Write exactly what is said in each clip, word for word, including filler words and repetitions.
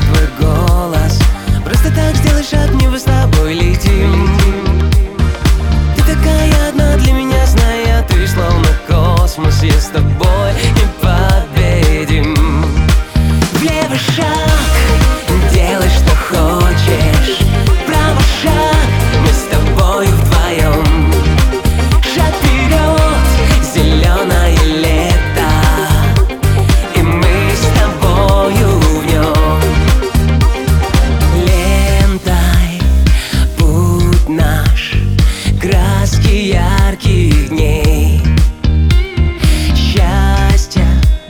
твой голос. Просто так сделай шаг, мне мы с тобой летим. Ты такая одна для меня, зная, ты словно космос. Я с тобой непобедим. Влево шаг, делай, что хочешь. Вправо шаг, мы с тобой вдвоем. Шаг вперед, зеленое лето, и мы с тобою в нем. Лентой путь наш, краски ярких дней. Счастье,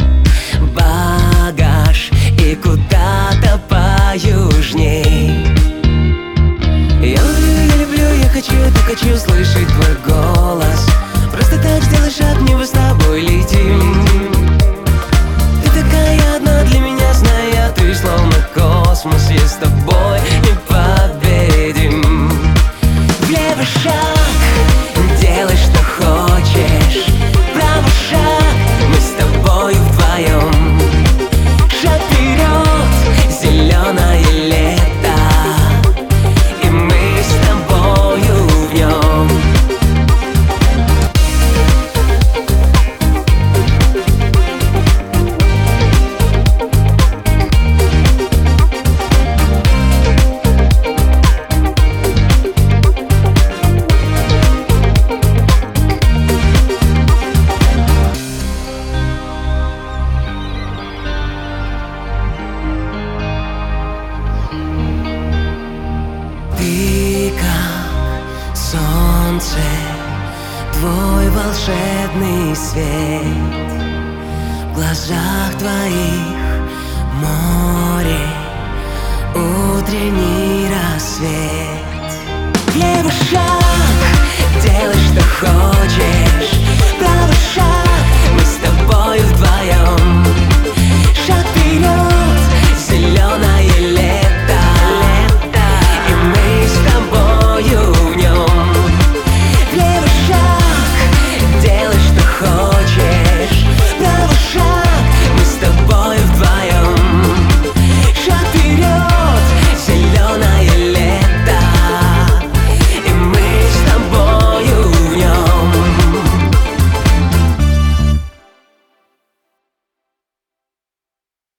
багаж и куда-то поюжней. Я люблю, я люблю, я хочу, так хочу слышать твой голос. Просто так сделай шаг, мне мы с тобой летим. Ты такая одна для меня, зная, ты словно космос. Я с тобой непобедим. Влево шаг, делай, что хочешь. Вправо шаг, мы с тобой вдвоем. Шаг вперед, зеленое лето, и мы с тобою в нем. Ты как солнце, твой волшебный свет. В глазах твоих море